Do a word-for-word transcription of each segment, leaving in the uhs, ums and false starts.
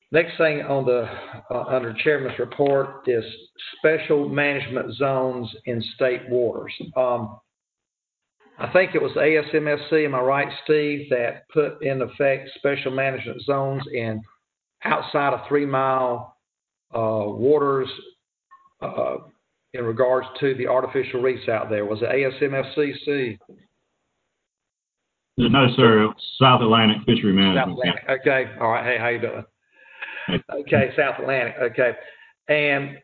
next thing on the uh, under Chairman's report is special management zones in state waters. Um, I think it was A S M S C, am I right, Steve, that put in effect special management zones in outside of three mile uh, waters uh, in regards to the artificial reefs out there. Was it A S M F C C? No, sir. It was South Atlantic Fishery Management. South Atlantic. Okay. All right. Hey, how you doing? Okay, South Atlantic. Okay, and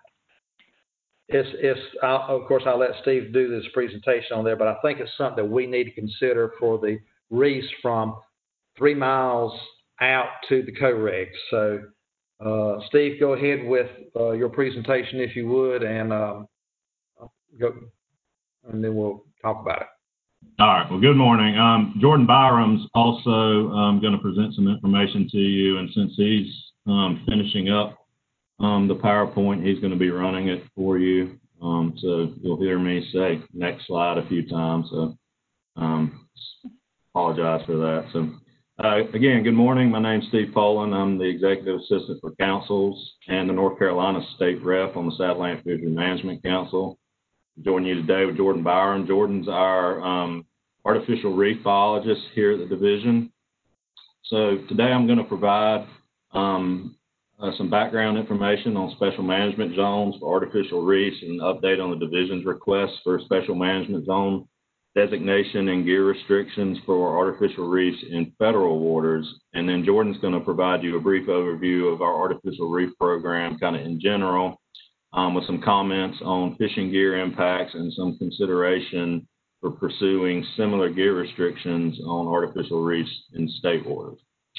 it's it's. I'll, of course, I'll let Steve do this presentation on there, but I think it's something that we need to consider for the reefs from three miles out to the co-regs. So, uh, Steve, go ahead with uh, your presentation if you would, and um, go, and then we'll talk about it. All right. Well, good morning. Um, Jordan Byram's also um, going to present some information to you, and since he's um, finishing up um, the PowerPoint, he's going to be running it for you. Um, so you'll hear me say next slide a few times. So um, apologize for that. So uh, again, good morning. My name's Steve Poland. I'm the Executive Assistant for Councils and the North Carolina State Rep on the South Atlantic Fishery Management Council. Joining you today with Jordan Byram. Jordan's our um, artificial reef biologist here at the division. So today I'm going to provide um, uh, some background information on special management zones for artificial reefs and an update on the division's request for special management zone designation and gear restrictions for artificial reefs in federal waters. And then Jordan's going to provide you a brief overview of our artificial reef program kind of in general, Um, with some comments on fishing gear impacts and some consideration for pursuing similar gear restrictions on artificial reefs in state waters.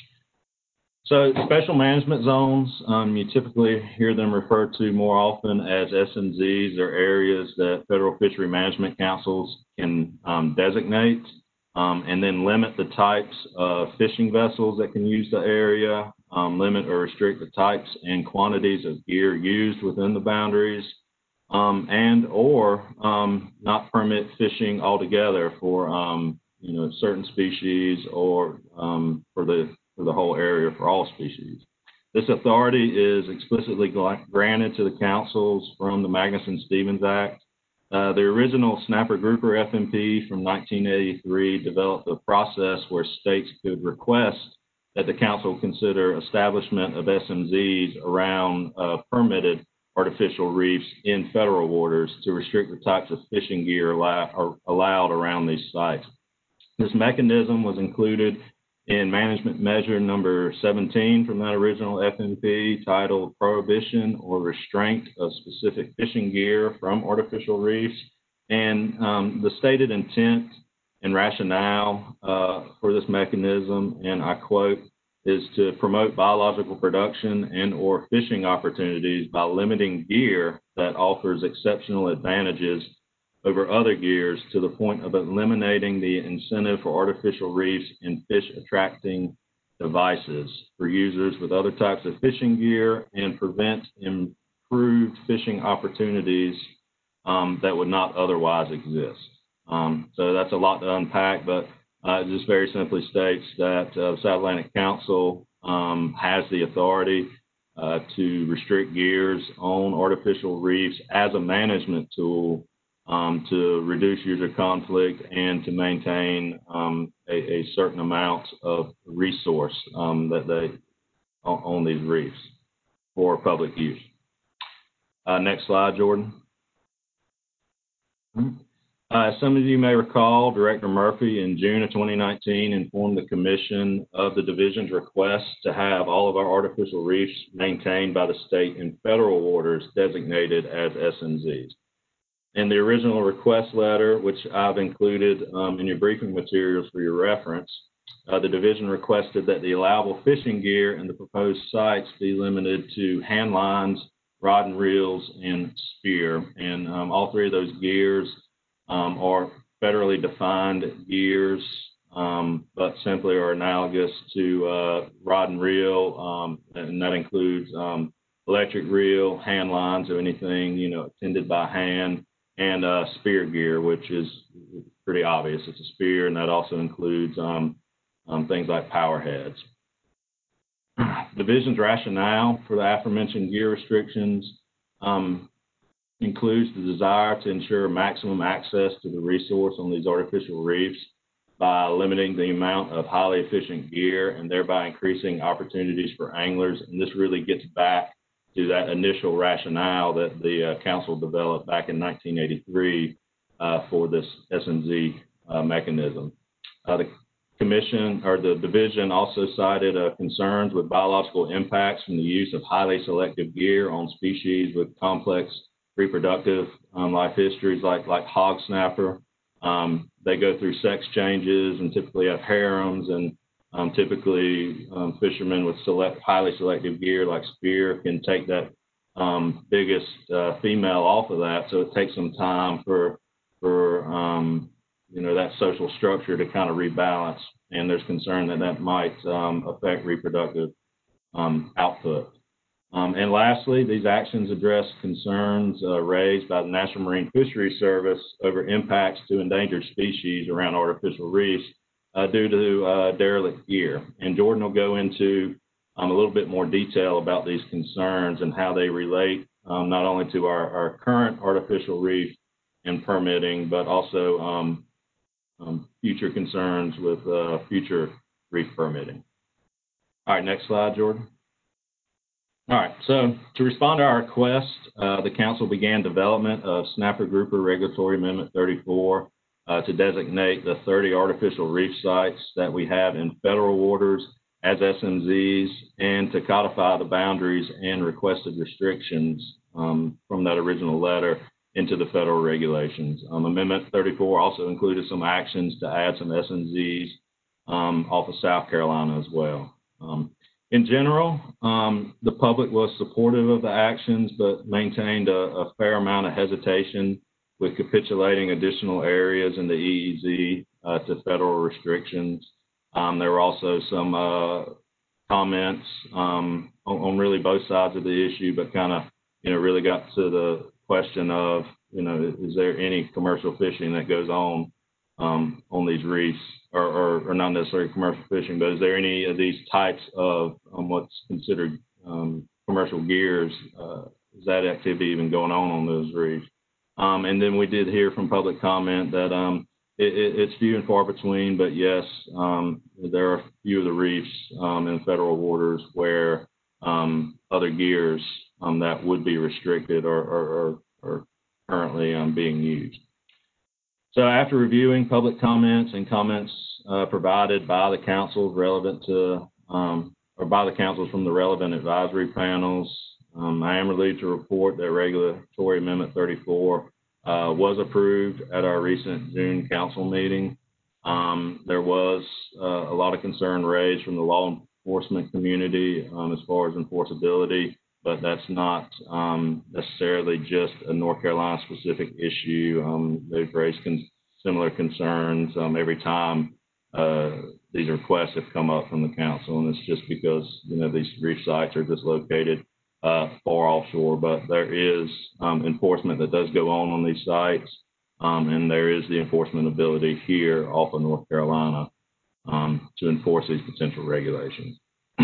So special management zones, um, you typically hear them referred to more often as S M Zs, or areas that federal fishery management councils can um, designate um, and then limit the types of fishing vessels that can use the area, Um, limit or restrict the types and quantities of gear used within the boundaries, um, and or um, not permit fishing altogether for um, you know certain species or um, for the for the whole area for all species. This authority is explicitly granted to the councils from the Magnuson-Stevens Act. Uh, the original Snapper Grouper F M P from nineteen eighty-three developed a process where states could request that the council consider establishment of S M Zs around uh, permitted artificial reefs in federal waters to restrict the types of fishing gear allow, allowed around these sites. This mechanism was included in management measure number seventeen from that original F M P, titled Prohibition or Restraint of Specific Fishing Gear from Artificial Reefs. And um, the stated intent and rationale uh, for this mechanism, and I quote, is to promote biological production and or fishing opportunities by limiting gear that offers exceptional advantages over other gears to the point of eliminating the incentive for artificial reefs and fish attracting devices for users with other types of fishing gear, and prevent improved fishing opportunities um, that would not otherwise exist. Um, so that's a lot to unpack, but uh, it just very simply states that uh, South Atlantic Council um, has the authority uh, to restrict gears on artificial reefs as a management tool um, to reduce user conflict and to maintain um, a, a certain amount of resource um, that they on, on these reefs for public use. Uh, next slide, Jordan. Mm-hmm. Uh, as some of you may recall, Director Murphy in June of twenty nineteen informed the Commission of the Division's request to have all of our artificial reefs maintained by the state in federal waters designated as S M Zs. In the original request letter, which I've included um, in your briefing materials for your reference, uh, the Division requested that the allowable fishing gear in the proposed sites be limited to hand lines, rod and reels, and spear. And um, all three of those gears Um, are federally defined gears, um, but simply are analogous to uh, rod and reel, um, and that includes um, electric reel, hand lines, or anything you know tended by hand, and uh, spear gear, which is pretty obvious. It's a spear, and that also includes um, um, things like power heads. Division's rationale for the aforementioned gear restrictions um, includes the desire to ensure maximum access to the resource on these artificial reefs by limiting the amount of highly efficient gear and thereby increasing opportunities for anglers. And this really gets back to that initial rationale that the uh, council developed back in nineteen eighty-three uh, for this S and Z uh, mechanism. Uh, the Commission or the division also cited uh, concerns with biological impacts from the use of highly selective gear on species with complex reproductive um, life histories like, like hog snapper. Um, they go through sex changes and typically have harems, and um, typically um, fishermen with select, highly selective gear like spear can take that um, biggest uh, female off of that. So it takes some time for, for um, you know, that social structure to kind of rebalance. And there's concern that that might um, affect reproductive um, output. Um, and lastly, these actions address concerns uh, raised by the National Marine Fisheries Service over impacts to endangered species around artificial reefs uh, due to uh, derelict gear. And Jordan will go into um, a little bit more detail about these concerns and how they relate um, not only to our, our current artificial reef and permitting, but also um, um, future concerns with uh, future reef permitting. All right, next slide, Jordan. All right, so to respond to our request, uh, the council began development of Snapper Grouper Regulatory Amendment thirty-four uh, to designate the thirty artificial reef sites that we have in federal waters as S M Zs and to codify the boundaries and requested restrictions um, from that original letter into the federal regulations. Um, Amendment thirty-four also included some actions to add some S M Zs um, off of South Carolina as well. Um, In general, um, the public was supportive of the actions, but maintained a, a fair amount of hesitation with capitulating additional areas in the E E Z uh, to federal restrictions. Um, there were also some uh, comments um, on, on really both sides of the issue, but kind of, you know, really got to the question of, you know, is there any commercial fishing that goes on um, on these reefs? Or, or, or not necessarily commercial fishing, but is there any of these types of um, what's considered um, commercial gears? Uh, is that activity even going on on those reefs? Um, and then we did hear from public comment that um, it, it, it's few and far between, but yes, um, there are a few of the reefs um, in federal waters where um, other gears um, that would be restricted or are, are currently um, being used. So after reviewing public comments and comments uh, provided by the councils relevant to, um, or by the councils from the relevant advisory panels, um, I am relieved to report that Regulatory Amendment thirty-four uh, was approved at our recent June council meeting. Um, there was uh, a lot of concern raised from the law enforcement community um, as far as enforceability, but that's not um, necessarily just a North Carolina specific issue. Um, they've raised con- similar concerns um, every time uh, these requests have come up from the council, and it's just because, you know, these reef sites are just located uh, far offshore, but there is um, enforcement that does go on on these sites, um, and there is the enforcement ability here off of North Carolina um, to enforce these potential regulations.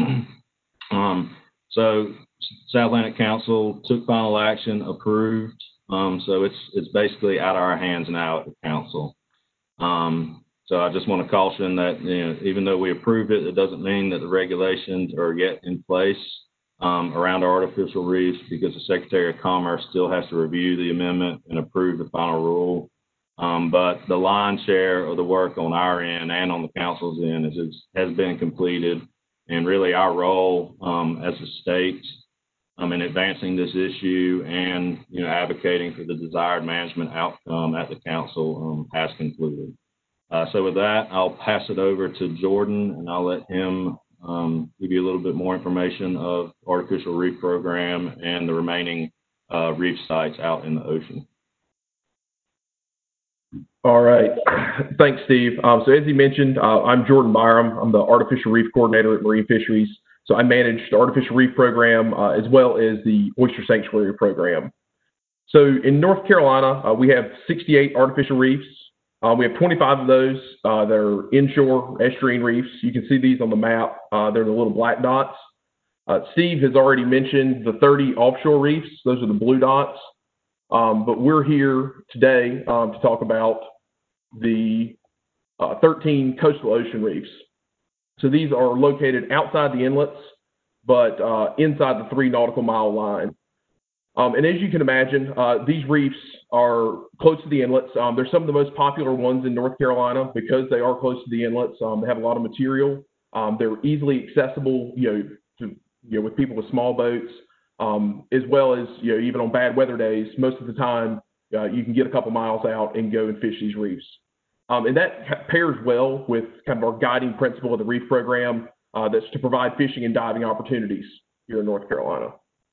um, so South Atlantic Council took final action, approved. Um, so it's it's basically out of our hands now at the council. Um, so I just want to caution that, you know, even though we approved it, it doesn't mean that the regulations are yet in place um, around our artificial reefs, because the Secretary of Commerce still has to review the amendment and approve the final rule. Um, but the lion's share of the work on our end and on the council's end is, is, has been completed. And really our role um, as a state um, in advancing this issue and, you know, advocating for the desired management outcome at the council um, has concluded. Uh, so with that, I'll pass it over to Jordan, and I'll let him um, give you a little bit more information of Artificial Reef Program and the remaining uh, reef sites out in the ocean. All right. Thanks, Steve. Um, so as he mentioned, uh, I'm Jordan Byram. I'm the Artificial Reef Coordinator at Marine Fisheries. So I manage the Artificial Reef Program uh, as well as the Oyster Sanctuary Program. So in North Carolina, uh, we have sixty-eight artificial reefs. Uh, we have twenty-five of those uh, that are inshore estuarine reefs. You can see these on the map. Uh, they're the little black dots. Uh, Steve has already mentioned the thirty offshore reefs. Those are the blue dots. Um, but we're here today um, to talk about the uh, thirteen coastal ocean reefs. So these are located outside the inlets, but uh, inside the three nautical mile line. Um, and as you can imagine, uh, these reefs are close to the inlets. Um, they're some of the most popular ones in North Carolina because they are close to the inlets. Um, they have a lot of material. Um, they're easily accessible, you know, to, you know, with people with small boats, um, as well as, you know, even on bad weather days. Most of the time, uh, you can get a couple miles out and go and fish these reefs. Um, and that pairs well with kind of our guiding principle of the reef program, uh, that's to provide fishing and diving opportunities here in North Carolina.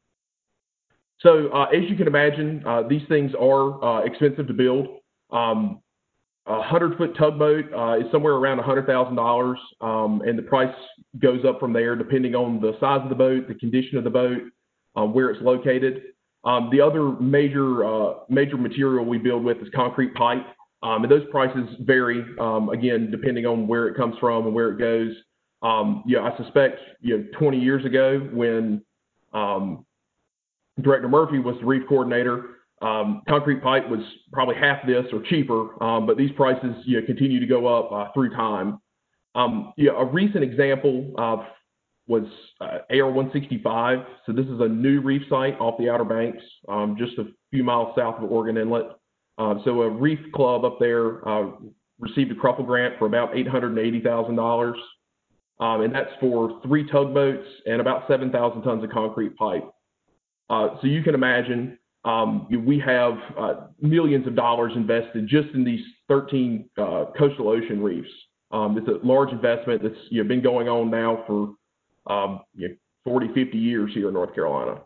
So uh, as you can imagine, uh, these things are uh, expensive to build. Um, a hundred-foot tugboat uh, is somewhere around one hundred thousand dollars, um, and the price goes up from there depending on the size of the boat, the condition of the boat, uh, where it's located. Um, the other major uh, major material we build with is concrete pipe, um, and those prices vary, um, again, depending on where it comes from and where it goes. Um, yeah, I suspect, you know, twenty years ago when um, Director Murphy was the reef coordinator, Um, concrete pipe was probably half this or cheaper, um, but these prices, you know, continue to go up uh, through time. Um, you know, a recent example uh, was uh, A R one sixty-five. So this is a new reef site off the Outer Banks, um, just a few miles south of Oregon Inlet. Uh, so a reef club up there uh, received a Cruffle grant for about eight hundred eighty thousand dollars, um, and that's for three tugboats and about seven thousand tons of concrete pipe. Uh, so you can imagine. Um, we have uh, millions of dollars invested just in these thirteen uh, coastal ocean reefs. Um, it's a large investment that's, you know, been going on now for um, you know, forty, fifty years here in North Carolina.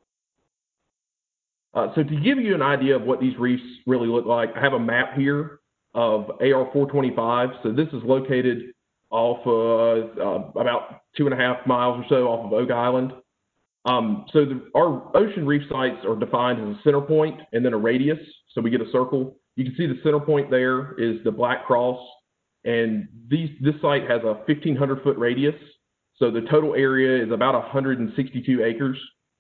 Uh, so to give you an idea of what these reefs really look like, I have a map here of A R four twenty-five. So this is located off uh, uh, about two and a half miles or so off of Oak Island. Um, so the, our ocean reef sites are defined as a center point and then a radius. So we get a circle. You can see the center point there is the Black Cross, and these, this site has a fifteen hundred foot radius. So the total area is about one hundred sixty-two acres.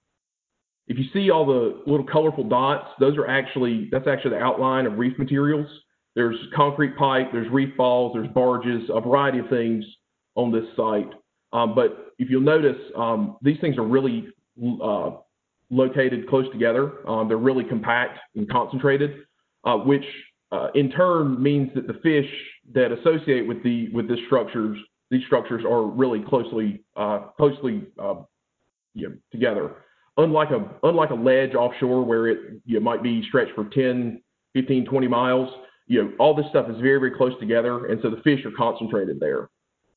If you see all the little colorful dots, those are actually, that's actually the outline of reef materials. There's concrete pipe, there's reef balls, there's barges, a variety of things on this site. Um, but if you'll notice, um, these things are really uh, located close together. Um, they're really compact and concentrated, uh, which uh, in turn means that the fish that associate with the with these structures, these structures are really closely uh, closely uh, you know, together. Unlike a unlike a ledge offshore where it you know, might be stretched for ten, fifteen, twenty miles, you know, all this stuff is very, very close together, and so the fish are concentrated there.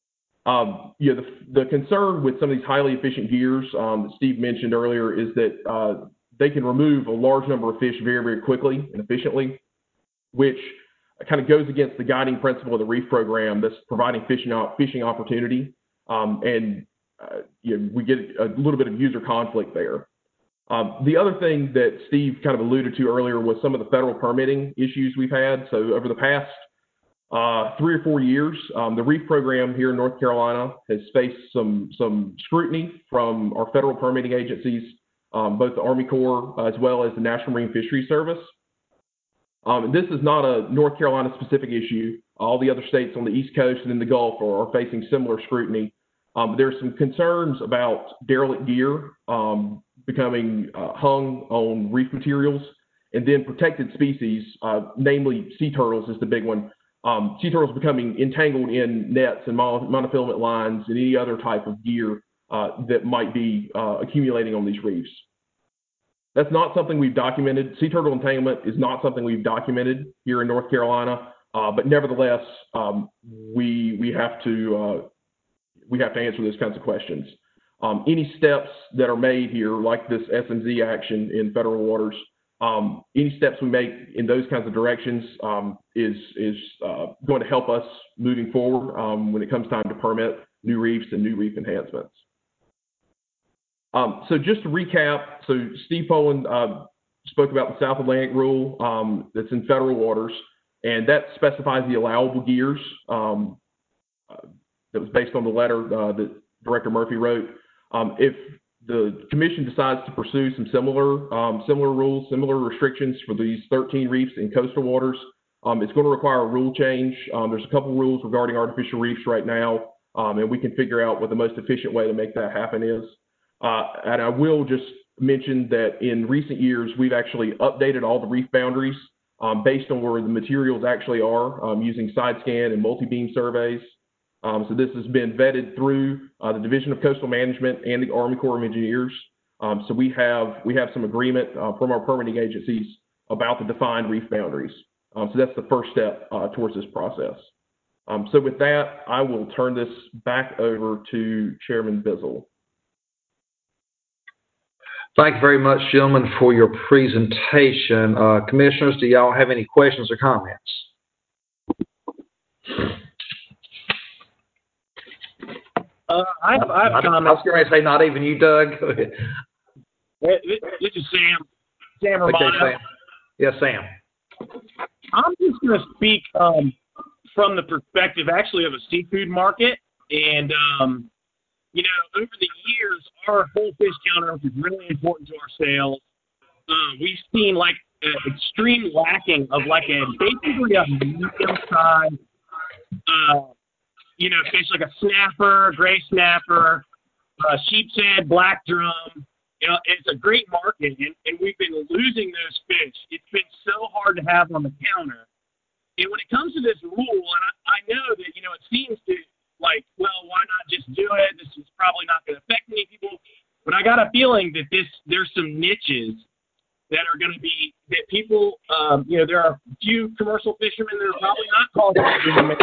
Um, you know, the, the concern with some of these highly efficient gears um, that Steve mentioned earlier is that uh, they can remove a large number of fish very, very quickly and efficiently, which kind of goes against the guiding principle of the reef program that's providing fishing, fishing opportunity. Um, and uh, you know, we get a little bit of user conflict there. Um, the other thing that Steve kind of alluded to earlier was some of the federal permitting issues we've had. So over the past Uh, three or four years, um, the reef program here in North Carolina has faced some some scrutiny from our federal permitting agencies, um, both the Army Corps uh, as well as the National Marine Fisheries Service. Um, and this is not a North Carolina specific issue. All the other states on the East Coast and in the Gulf are, are facing similar scrutiny. Um, there's some concerns about derelict gear um, becoming uh, hung on reef materials, and then protected species, uh, namely sea turtles is the big one. Um, sea turtles becoming entangled in nets and monofilament lines and any other type of gear uh, that might be uh, accumulating on these reefs. That's not something we've documented. Sea turtle entanglement is not something we've documented here in North Carolina, uh, but nevertheless, um, we we have to uh, we have to answer those kinds of questions. Um, any steps that are made here, like this S M Z action in federal waters, Um, any steps we make in those kinds of directions um, is, is uh, going to help us moving forward um, when it comes time to permit new reefs and new reef enhancements. Um, so just to recap, so Steve Poland uh, spoke about the South Atlantic rule um, that's in federal waters, and that specifies the allowable gears um, uh, that was based on the letter uh, that Director Murphy wrote. Um, if the commission decides to pursue some similar um, similar rules, similar restrictions for these thirteen reefs in coastal waters, um, it's going to require a rule change. Um, there's a couple rules regarding artificial reefs right now, um, and we can figure out what the most efficient way to make that happen is. Uh, and I will just mention that in recent years, we've actually updated all the reef boundaries um, based on where the materials actually are, um, using side scan and multi-beam surveys. Um, so this has been vetted through uh, the Division of Coastal Management and the Army Corps of Engineers. Um, so we have we have some agreement uh, from our permitting agencies about the defined reef boundaries. Um, so that's the first step uh, towards this process. Um, so with that, I will turn this back over to Chairman Bizzle. Thank you very much, gentlemen, for your presentation. Uh, commissioners, do y'all have any questions or comments? Uh, I have, I have I, comments. I was going to say, not even you, Doug. Go ahead. This is Sam. Sam Romano. Okay, Sam. Yes, Sam. I'm just going to speak um, from the perspective, actually, of a seafood market. And, um, you know, over the years, our whole fish counter is really important to our sales. Um, we've seen, like, an extreme lacking of, like, a basically a medium-sized, uh, you know, fish like a snapper, gray snapper, uh, sheep's head, black drum. You know, it's a great market, and, and we've been losing those fish. It's been so hard to have on the counter. And when it comes to this rule, and I, I know that, you know, it seems to, like, well, why not just do it? This is probably not going to affect any people. But I got a feeling that this there's some niches that are going to be, that people, um, you know, there are a few commercial fishermen that are probably not qualified fishermen.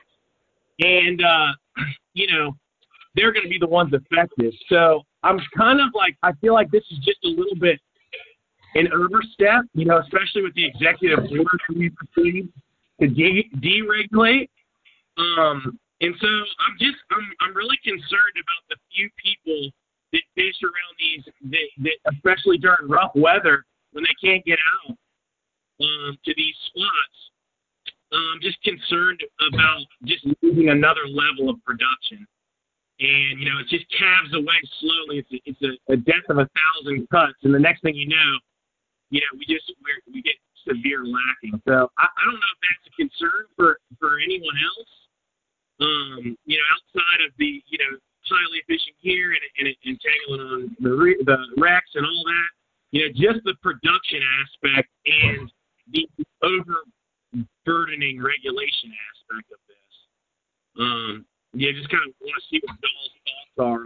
And, uh, you know, they're going to be the ones affected. So I'm kind of like, I feel like this is just a little bit an overstep, you know, especially with the executive order that we've received to de- deregulate. Um, and so I'm just, I'm, I'm really concerned about the few people that fish around these, that, that especially during rough weather when they can't get out um, to these spots. I'm just concerned about just losing another level of production. And, you know, it just calves away slowly. It's a, it's a, a death of a thousand cuts. And the next thing you know, you know, we just, we're, we get severe lacking. So I, I don't know if that's a concern for, for anyone else, um, you know, outside of the, you know, highly efficient gear and, and, and tangling on the, re- the wrecks and all that. You know, just the production aspect and the over burdening regulation aspect of this. Um, yeah, just kind of want to see what Dahl's thoughts are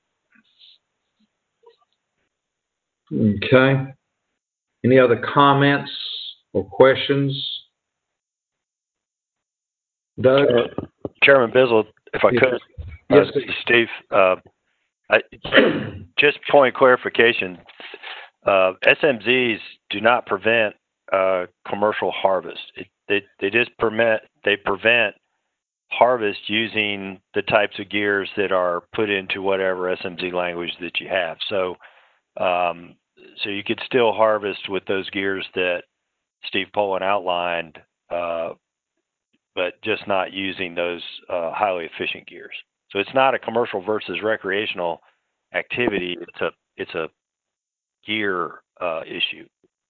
on it. Okay. Any other comments or questions? Doug? Uh, Chairman Bizzle, if I yes. could, Yes, uh, Steve, uh, I, just point of clarification, uh, S M Zs do not prevent uh, commercial harvest. It, they, they just permit, they prevent harvest using the types of gears that are put into whatever S M Z language that you have. So, um, so you could still harvest with those gears that Steve Poland outlined, uh, but just not using those uh, highly efficient gears. So it's not a commercial versus recreational activity. It's a it's a gear uh, issue.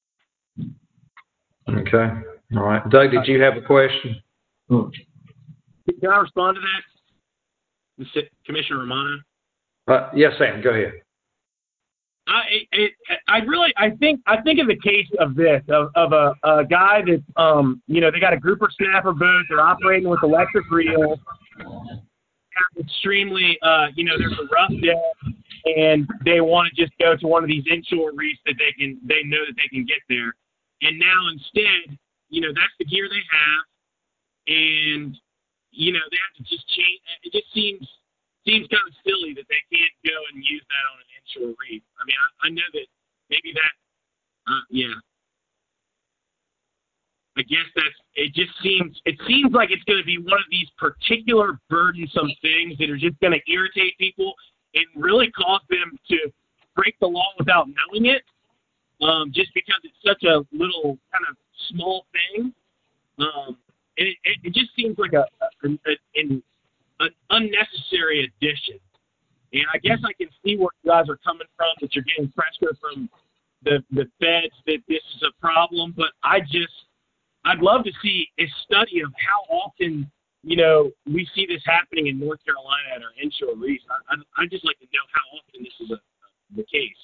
Okay. All right. Doug, did you have a question? Can I respond to that, Commissioner Romano? Uh, yes, Sam. Go ahead. I, it, I really, I think, I think of the case of this, of, of a, a guy that, um, you know, they got a grouper snapper booth, they're operating with electric reels, extremely, uh, you know, there's a rough day, and they want to just go to one of these inshore reefs that they can, they know that they can get there. And now instead, you know, that's the gear they have, and, you know, they have to just change. It just seems, seems kind of silly that they can't go and use that on an inshore reef. I mean, I, I know that maybe that, uh, yeah. I guess that's, it just seems, it seems like it's going to be one of these particular burdensome things that are just going to irritate people and really cause them to break the law without knowing it, um, just because it's such a little kind of small thing. Um, and it, it, it just seems like a, a, a, a an unnecessary addition. And I guess I can see where you guys are coming from, that you're getting pressure from the, the feds that this is a problem. But I just, I'd love to see a study of how often, you know, we see this happening in North Carolina at our inshore reefs. I, I, I'd just like to know how often this is a, the case.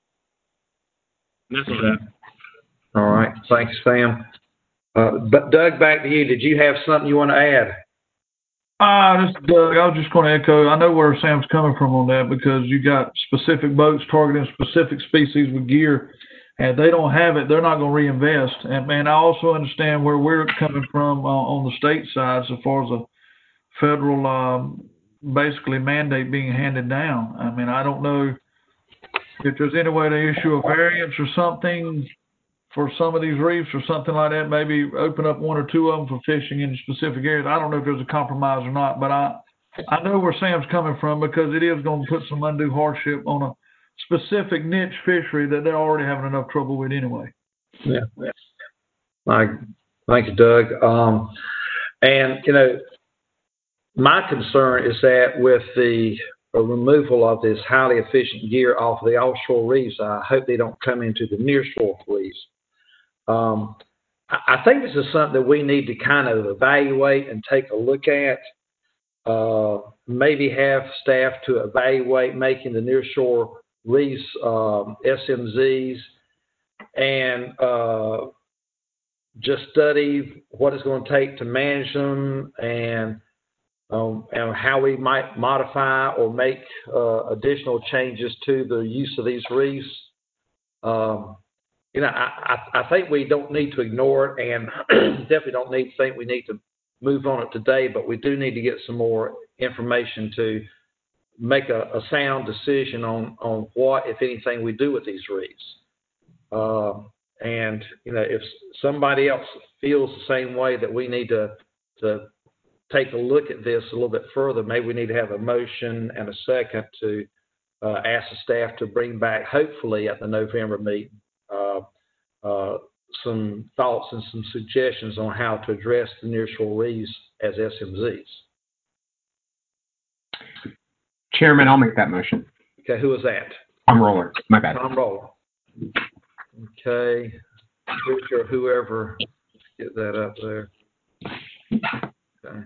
And that's what I have. All right. Thanks, Sam. Uh, but Doug, back to you. Did you have something you want to add? Uh, this is Doug. I was just going to echo, I know where Sam's coming from on that, because you got specific boats targeting specific species with gear, and if they don't have it, they're not going to reinvest. And, man, I also understand where we're coming from uh, on the state side so far as a federal um, basically mandate being handed down. I mean, I don't know if there's any way to issue a variance or something for some of these reefs or something like that, maybe open up one or two of them for fishing in specific areas. I don't know if there's a compromise or not, but I I know where Sam's coming from, because it is going to put some undue hardship on a specific niche fishery that they're already having enough trouble with anyway. Yeah. Like, thank you, Doug. Um, and, you know, my concern is that with the removal of this highly efficient gear off of the offshore reefs, I hope they don't come into the nearshore reefs. Um, I think this is something that we need to kind of evaluate and take a look at. Uh, maybe have staff to evaluate making the nearshore reefs um, S M Zs, and uh, just study what it's going to take to manage them, and um, and how we might modify or make uh, additional changes to the use of these reefs. Um, You know, I, I, I think we don't need to ignore it, and definitely don't need to think we need to move on it today, but we do need to get some more information to make a, a sound decision on, on what, if anything, we do with these reefs. Uh, and, you know, if somebody else feels the same way that we need to, to take a look at this a little bit further, maybe we need to have a motion and a second to uh, ask the staff to bring back, hopefully at the November meeting, Uh, uh, some thoughts and some suggestions on how to address the nearshore reefs as S M Zs. Chairman, I'll make that motion. Okay, who was that? Tom Roller. My bad. Tom Roller. Okay, Richard, whoever, get that up there. Okay.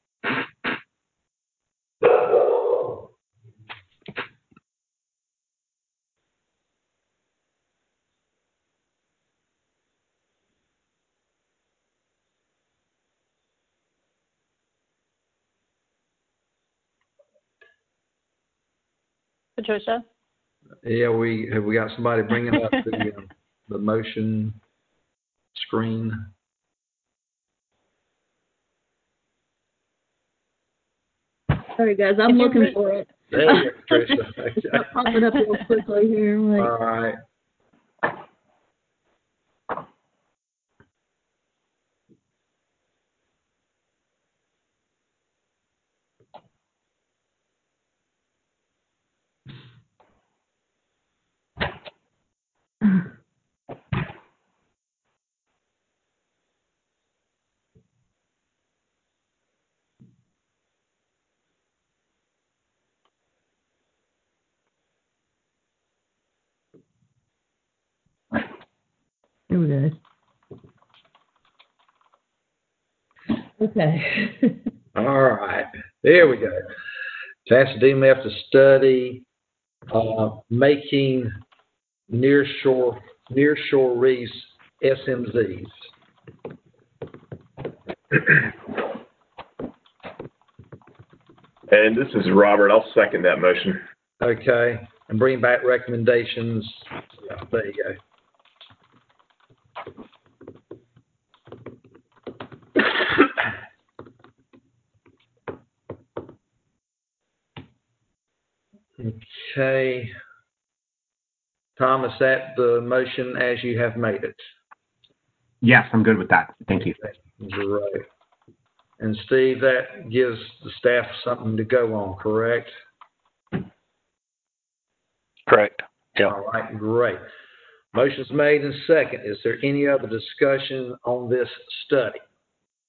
Patricia? Yeah, we have we got somebody bringing up the um, the motion screen. Sorry, guys, I'm looking read? for it. There you go, Patricia. It's popping up real quickly here. Like, all right. Here we go. Okay. All right, there we go. Task D M F to study uh, making nearshore nearshore reefs S M Zs. And this is Robert. I'll second that motion. Okay, and bring back recommendations. Yeah, there you go. Okay. Tom, is that the motion as you have made it? Yes, I'm good with that. Thank you. Great. And Steve, that gives the staff something to go on, correct? Correct. Yeah. All right, great. Motion's made and second. Is there any other discussion on this study?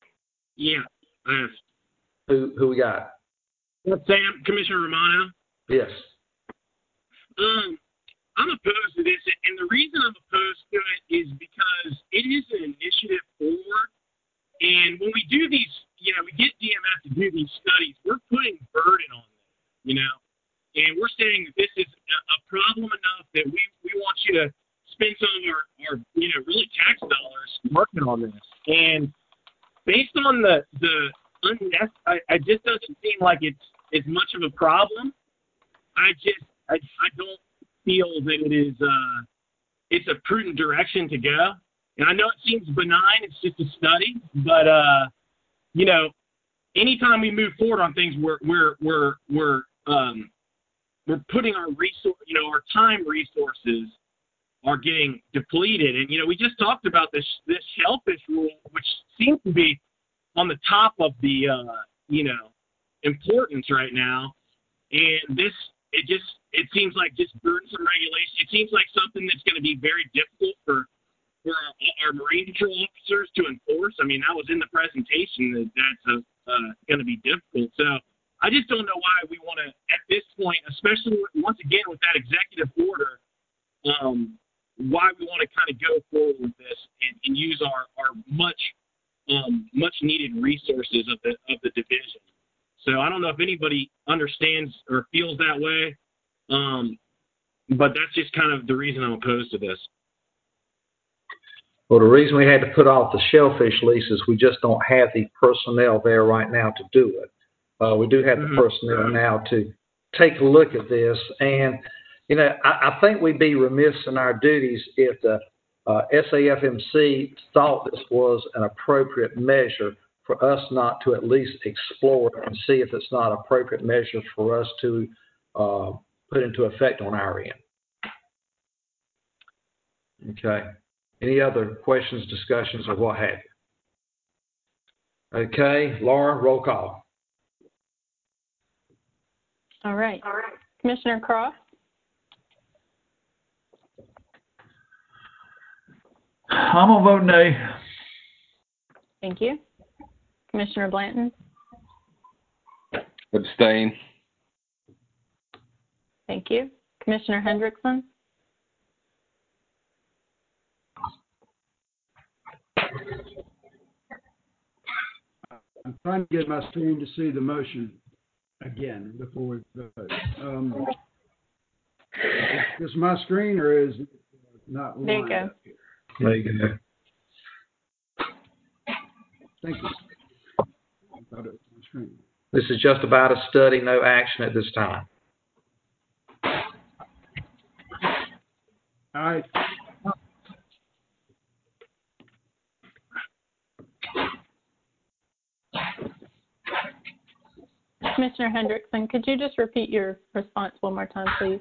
Yeah. Uh, Who who we got? Sam, Commissioner Romano. Yes. Um, I'm opposed to this, and the reason I'm opposed to it is because it is an initiative forward, and when we do these, you know, we get D M F to do these studies, we're putting burden on them, you know, and we're saying that this is a, a problem enough that we, we want you to spend some of our, our, you know, really tax dollars working on this. And based on the, the unnecessary, it just doesn't seem like it's as much of a problem. I just, I, I don't feel that it is, uh, it's a prudent direction to go. And I know it seems benign, it's just a study, but, uh, you know, anytime we move forward on things, we're, we're, we're, we're, um, we're putting our resource, you know, our time resources are getting depleted. And, you know, we just talked about this, this shellfish rule, which seems to be on the top of the, uh, you know, importance right now. And this, it just, it seems like just burdensome regulation. It seems like something that's going to be very difficult for, for our, our Marine Patrol officers to enforce. I mean, that was in the presentation that that's a, uh, going to be difficult. So I just don't know why we want to, at this point, especially once again with that executive order, um, why we want to kind of go forward with this and, and use our, our much um, much needed resources of the of the division. So I don't know if anybody understands or feels that way, um, but that's just kind of the reason I'm opposed to this. Well, the reason we had to put off the shellfish leases, we just don't have the personnel there right now to do it. Uh, we do have the Mm-hmm. personnel now to take a look at this. And, you know, I, I think we'd be remiss in our duties if the uh, S A F M C thought this was an appropriate measure for us not to at least explore it and see if it's not appropriate measure for us to uh, put into effect on our end. Okay. Any other questions, discussions, or what have you? Okay, Laura, roll call. All right. All right. Commissioner Cross? I'm going to vote nay. Thank you. Commissioner Blanton? Abstain. Thank you. Commissioner Hendrickson? I'm trying to get my screen to see the motion again before we vote. Um, is this my screen or is it not There you lined go. up here? There you go. Thank you. I thought it was my screen. This is just about a study, no action at this time. All right. Commissioner Hendrickson, could you just repeat your response one more time, please?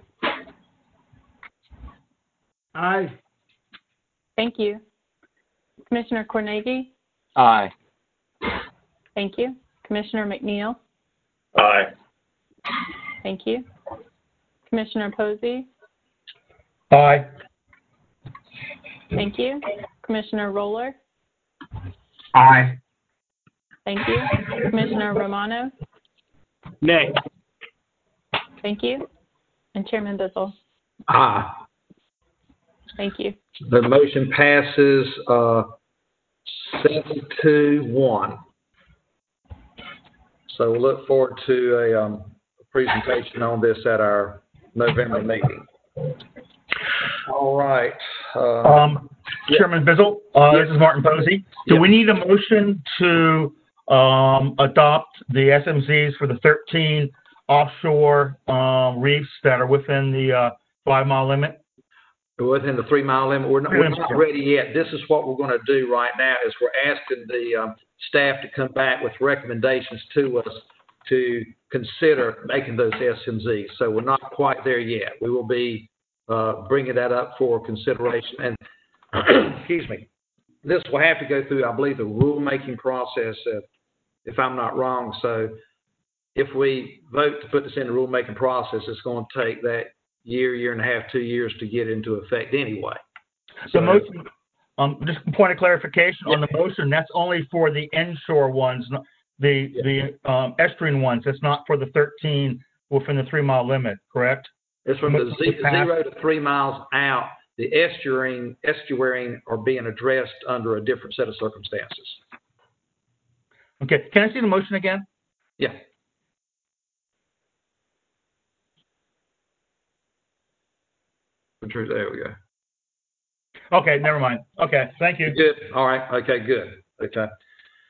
Aye. Thank you. Commissioner Cornegi? Aye. Thank you. Commissioner McNeil? Aye. Thank you. Commissioner Posey? Aye. Thank you. Commissioner Roller? Aye. Thank you. Commissioner Romano? Nay. Thank you. And Chairman Bizzle? Aye. Thank you. The motion passes uh, seven to one. So we'll look forward to a um, presentation on this at our November meeting. All right. Uh, Um, yeah. Chairman Bizzle, uh, this is Martin Posey. Do Yeah. we need a motion to um, adopt the S M Zs for the thirteen offshore um, reefs that are within the uh, five mile limit? Within the three mile limit, we're not, we're not ready yet. This is what we're going to do right now is we're asking the um, staff to come back with recommendations to us to consider making those S M Zs. So we're not quite there yet. We will be uh, bringing that up for consideration. And excuse me, this will have to go through, I believe, the rulemaking process, uh, if I'm not wrong. So if we vote to put this in the rulemaking process, it's going to take that year, year and a half, two years to get into effect anyway. The So, motion, um, just a point of clarification on the motion, that's only for the inshore ones, not the, the um, estuarine ones. That's not for the thirteen within the three mile limit, correct? It's from the z- The path- zero to three miles out. The estuarine, estuarine are being addressed under a different set of circumstances. Okay. Can I see the motion again? Yeah. There we go. Okay, never mind. Okay, thank you. Good. All right. Okay, good. Okay.